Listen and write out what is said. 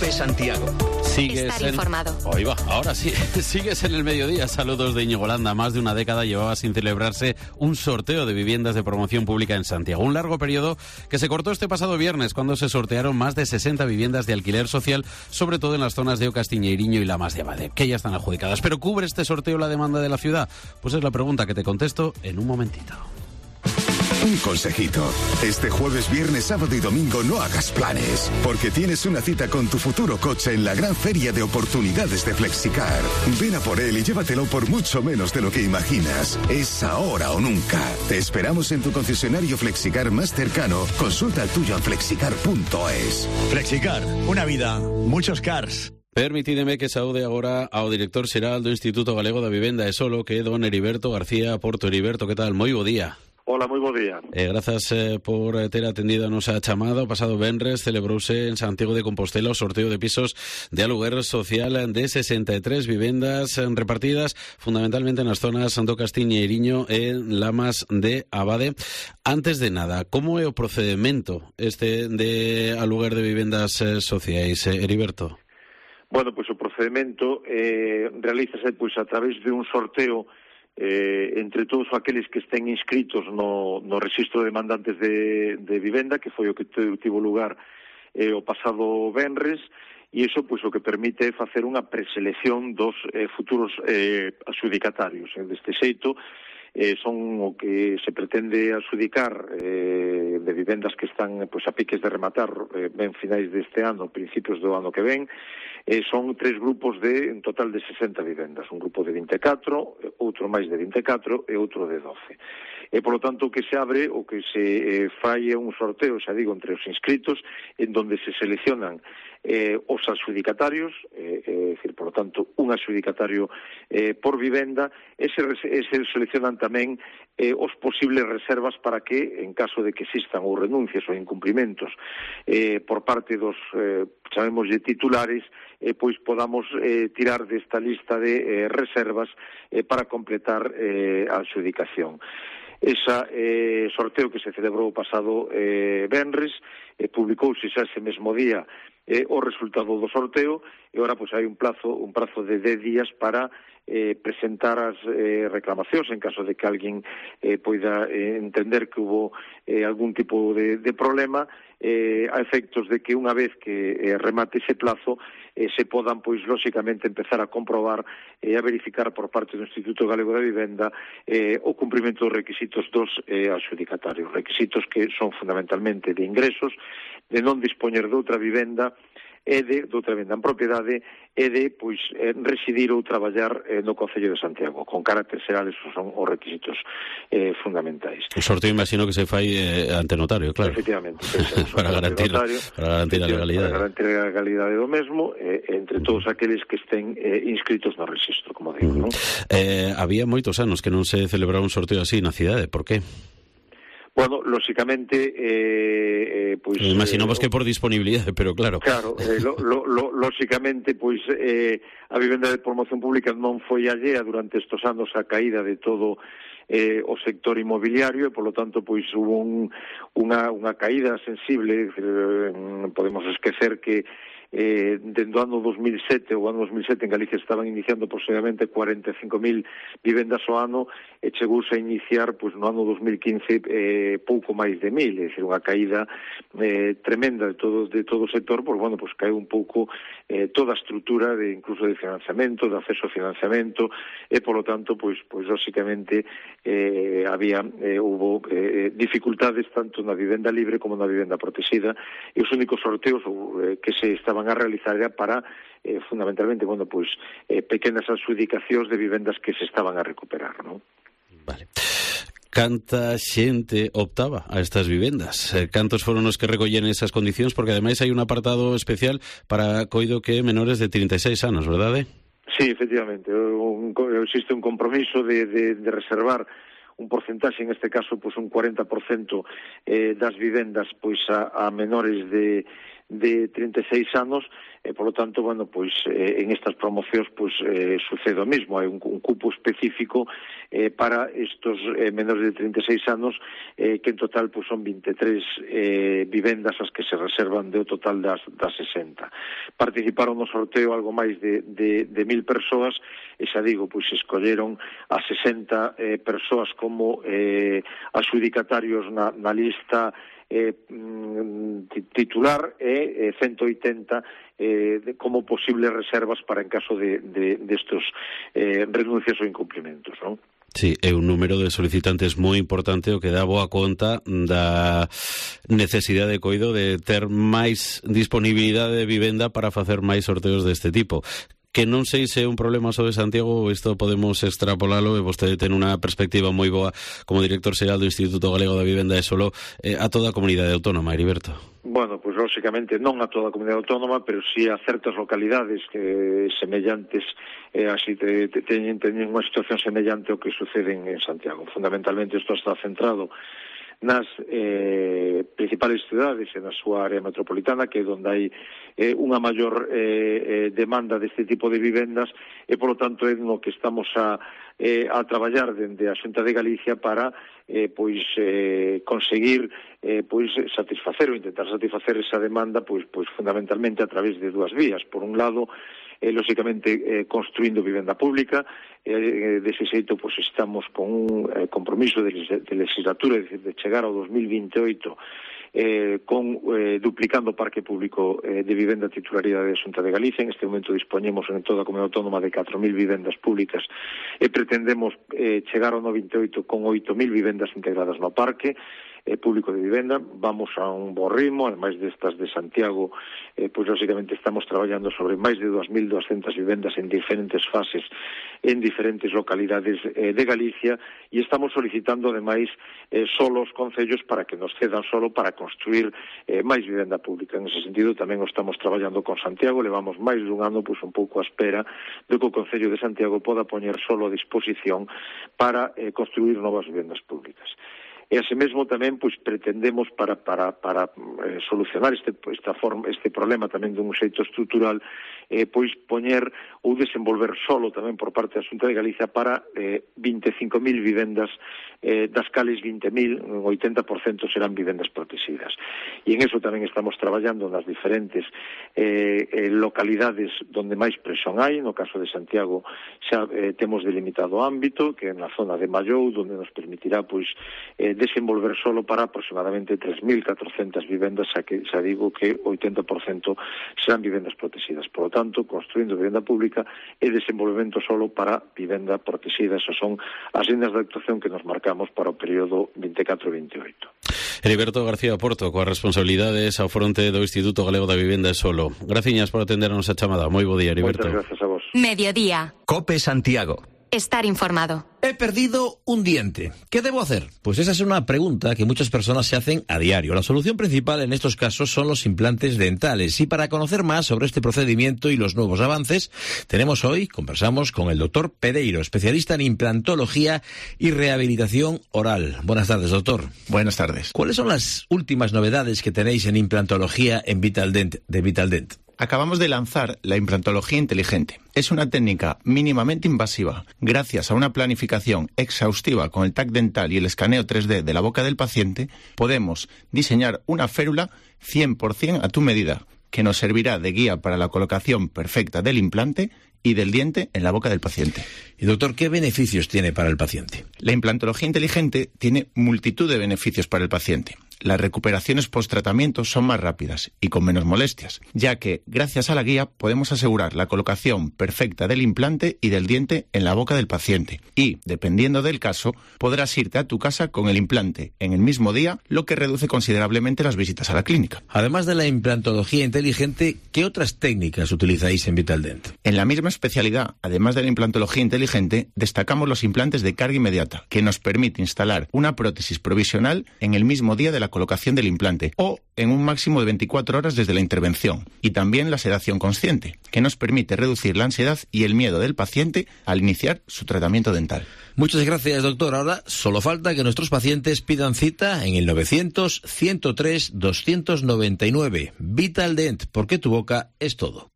de Santiago. Estar informado. Ahí va, ahora sí. Sigues en el mediodía. Saludos de Íñigo Landa. Más de una década llevaba sin celebrarse un sorteo de viviendas de promoción pública en Santiago. Un largo periodo que se cortó este pasado viernes cuando se sortearon más de 60 viviendas de alquiler social, sobre todo en las zonas de Ocastiñeiriño y Lamas de Abade, que ya están adjudicadas. ¿Pero cubre este sorteo la demanda de la ciudad? Pues es la pregunta que te contesto en un momentito. Un consejito. Este jueves, viernes, sábado y domingo no hagas planes, porque tienes una cita con tu futuro coche en la gran feria de oportunidades de Flexicar. Ven a por él y llévatelo por mucho menos de lo que imaginas. Es ahora o nunca. Te esperamos en tu concesionario Flexicar más cercano. Consulta el tuyo en flexicar.es. Flexicar, una vida, muchos cars. Permitídeme que saúde agora ao director xeral do Instituto Galego da Vivenda e Solo, que é don Heriberto García Porto. Heriberto, que tal? Moi bo día. Hola, moi bo día. Grazas por ter atendido a nosa chamada. O pasado venres celebrouse en Santiago de Compostela o sorteo de pisos de aluguer social de 63 vivendas repartidas fundamentalmente nas zonas do Castiñeiriño e Lamas de Abade. Antes de nada, como é o procedimento este de aluguer de vivendas sociais, Heriberto? Bueno, pois o procedimento realízase pois a través de un sorteo entre todos aqueles que estén inscritos no rexistro de demandantes de vivenda, que foi o que tivo lugar o pasado venres, e iso pois o que permite facer unha preselección dos futuros adxudicatarios. Deste xeito, son o que se pretende adxudicar de vivendas que están pois a piques de rematar ben finais deste ano, principios do ano que ven. Son tres grupos de en total de 60 vivendas, un grupo de 24, outro máis de 24 e outro de 12. Por lo tanto, o que se abre, o que se fai é un sorteo, xa digo, entre os inscritos, en donde se seleccionan os adxudicatarios, decir, por lo tanto, un adxudicatario por vivenda, e se seleccionan tamén os posibles reservas para que, en caso de que existan ou renuncias ou incumprimentos por parte dos, chamémoslle, titulares, pois podamos tirar desta lista de reservas para completar a adxudicación. Esa sorteo que se celebrou o pasado venres, publicouse xa ese mesmo día o resultado do sorteo, e agora pois hai un prazo de 10 días para presentar as reclamacións en caso de que alguén poida entender que hubo algún tipo de problema, a efectos de que unha vez que remate ese plazo se podan, pois, lóxicamente empezar a comprobar e a verificar por parte do Instituto Galego da Vivenda o cumprimento dos requisitos dos adxudicatarios, requisitos que son fundamentalmente de ingresos, de non dispoñer de outra vivenda e de outra vivenda en propiedade e de, pois, residir ou traballar no Concello de Santiago. Con carácter xeral, esos son os requisitos fundamentais. O sorteo imagino que se fai ante notario, claro. Efectivamente. Para garantir a legalidade. Para garantir a legalidade do mesmo, entre todos aqueles que estén inscritos no rexistro, como digo, non? Había moitos anos que non se celebraba un sorteo así na cidade, por qué? Bueno, lóxicamente, pois... Imaginamos que por disponibilidade, pero claro. Claro, lóxicamente, pois, a vivenda de promoción pública non foi allea durante estes anos a caída de todo o sector inmobiliario, e, polo tanto, pois, hubo unha caída sensible. Podemos esquecer que dende o ano 2007, o ano 2007 en Galicia estaban iniciando aproximadamente 45.000 vivendas ao ano, e chegouse a iniciar, pois, no ano 2015 pouco máis de 1.000, é dicir, unha caída tremenda de todo o sector, porque, bueno, pois caeu un pouco toda a estrutura de incluso de financiamento, de acceso a financiamento, e, polo tanto, pois lóxicamente hubo dificultades tanto na vivenda libre como na vivenda protegida, e os únicos sorteos que se estaban a realizar era para fundamentalmente, bueno, pois pequenas adxudicacións de vivendas que se estaban a recuperar, non? Vale. Canta xente optaba a estas vivendas? Cantos foron os que recollen esas condicións? Porque ademais hai un apartado especial para coido que menores de 36 anos, verdade? Sí, efectivamente. Existe un compromiso de reservar un porcentaxe, en este caso, pois un 40% das vivendas pois a menores de de 36 anos, e polo tanto, bueno, pois en estas promocións pois sucede o mismo, hai un cupo específico para estos menores de 36 anos, que en total pois son 23 vivendas as que se reservan do total das 60. Participaron no sorteo algo máis de 1.000 persoas, e xa digo, pois escolleron a 60 persoas como adxudicatarios na lista titular e 180 como posibles reservas para en caso de estos renuncias ou incumplimentos, non? Sí, é un número de solicitantes moi importante, o que dá boa conta da necesidade de coido de ter máis disponibilidade de vivenda para facer máis sorteos deste tipo. Que non sei se é un problema só de Santiago ou isto podemos extrapolalo, e vostede ten unha perspectiva moi boa como director xeral do Instituto Galego da Vivenda e Solo a toda a comunidade autónoma, Heriberto. Bueno, pois lógicamente non a toda a comunidade autónoma, pero sí a certas localidades semellantes, así teñen unha situación semellante ao que sucede en Santiago. Fundamentalmente isto está centrado nas principales cidades e na súa área metropolitana, que é onde hai unha maior demanda deste tipo de vivendas, e polo tanto é no que estamos a traballar dende a Xunta de Galicia para conseguir satisfacer ou intentar satisfacer esa demanda pois fundamentalmente a través de dúas vías. Por un lado, lógicamente construindo vivenda pública, dese xeito pois estamos con un compromiso de legislatura, de chegar ao 2028 duplicando o parque público de vivenda titularidade da Xunta de Galicia. En este momento dispoñemos en toda a comunidade autónoma de 4.000 vivendas públicas e pretendemos chegar ao 98 con 8.000 vivendas integradas no parque público de vivenda. Vamos a un bo ritmo, ademais destas de Santiago, pois lógicamente estamos traballando sobre máis de 2.200 vivendas en diferentes fases, en diferentes localidades de Galicia, e estamos solicitando ademais solo os concellos para que nos cedan solo para construir máis vivenda pública. En ese sentido tamén estamos traballando con Santiago, levamos máis dun ano pois un pouco a espera de que o Concello de Santiago poda poñer solo a disposición para construir novas vivendas públicas. E así mesmo tamén pois pretendemos para solucionar este problema tamén dun xeito estrutural, pois poñer ou desenvolver solo tamén por parte da Xunta de Galicia para 25.000 vivendas, das cales 20.000, un 80% serán vivendas protegidas. E en eso tamén estamos traballando nas diferentes localidades donde máis presión hai. No caso de Santiago xa temos delimitado o ámbito, que é na zona de Mallou, donde nos permitirá pois desenvolver solo para aproximadamente 3.400 vivendas, xa digo que 80% serán vivendas protegidas. Por lo tanto, construindo vivenda pública e desenvolvemento solo para vivenda protegida. Esas son as líneas de actuación que nos marcamos para o período 24-28. Heriberto García Porto, coas responsabilidades ao fronte do Instituto Galego da Vivenda e Solo. Graciñas por atendernos a chamada. Moi bo día, Heriberto. Moitas gracias a vos. Mediodía. COPE Santiago. Estar informado. He perdido un diente. ¿Qué debo hacer? Pues esa es una pregunta que muchas personas se hacen a diario. La solución principal en estos casos son los implantes dentales. Y para conocer más sobre este procedimiento y los nuevos avances, conversamos con el doctor Pereiro, especialista en implantología y rehabilitación oral. Buenas tardes, doctor. Buenas tardes. ¿Cuáles son las últimas novedades que tenéis en implantología en Vitaldent, de Vitaldent? Acabamos de lanzar la implantología inteligente. Es una técnica mínimamente invasiva. Gracias a una planificación exhaustiva con el TAC dental y el escaneo 3D de la boca del paciente, podemos diseñar una férula 100% a tu medida, que nos servirá de guía para la colocación perfecta del implante y del diente en la boca del paciente. Y doctor, ¿qué beneficios tiene para el paciente? La implantología inteligente tiene multitud de beneficios para el paciente. Las recuperaciones post-tratamiento son más rápidas y con menos molestias, ya que, gracias a la guía, podemos asegurar la colocación perfecta del implante y del diente en la boca del paciente. Y, dependiendo del caso, podrás irte a tu casa con el implante en el mismo día, lo que reduce considerablemente las visitas a la clínica. Además de la implantología inteligente, ¿qué otras técnicas utilizáis en Vitaldent? En la misma especialidad, además de la implantología inteligente, destacamos los implantes de carga inmediata, que nos permite instalar una prótesis provisional en el mismo día de la colocación del implante o en un máximo de 24 horas desde la intervención. Y también la sedación consciente, que nos permite reducir la ansiedad y el miedo del paciente al iniciar su tratamiento dental. Muchas gracias, doctor. Ahora solo falta que nuestros pacientes pidan cita en el 900-103-299. Vitaldent, porque tu boca es todo.